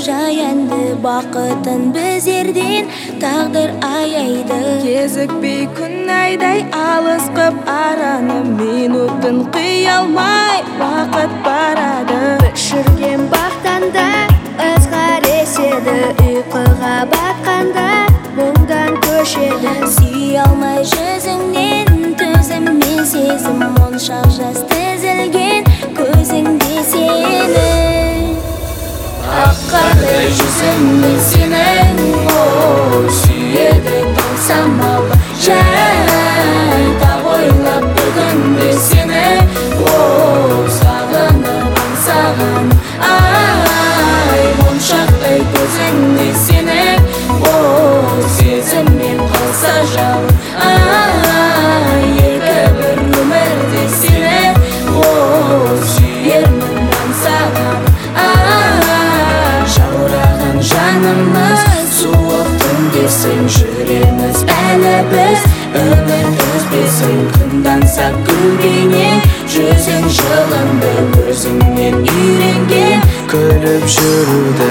жаянды бақытын біздерден тағдыр аяйды. Кезікпей күн айдай алыс қып араны, минутын қия алмай уақыт барады. Өшірген бақтанда ызғар еседі, ұйқыға батқанда мұңдан көшеді. Сүйе алмай жүзіңнен төзім мен сезім, моншақ жас тізілген көзіңде сенің. Ақ қардай жүзіңнен сенің, сүйеді таң самал жай. Тақ ойлап бүгінде сені, сағынып аңсаған ай. Моншақтай көзіңде сенің, сезіммен қалса жау ай. Екі бір өмірде сені, сүйермін аңсаған ай. Жаураған жанымыз суық түндесің, жүреміз әлі біз өмір төзбесін. Күн аңсап гүлденең, жүзің жылынды, өзіңнен үйренген күліп жүруді.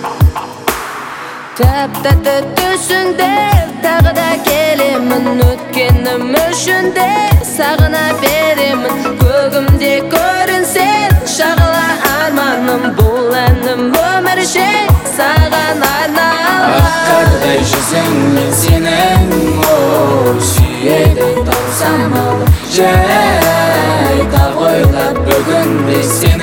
Тәп-тәтті түсіңде тағы да келемін, өткенім үшін де сағына беремін. Көгімде көрінсең шағыла арманым, бұл әнім өмірше саған арналған. Ақ қардай жүзіңнен сенің, сүйеді таң самал жай. Тақ ойлап бүгінде сені,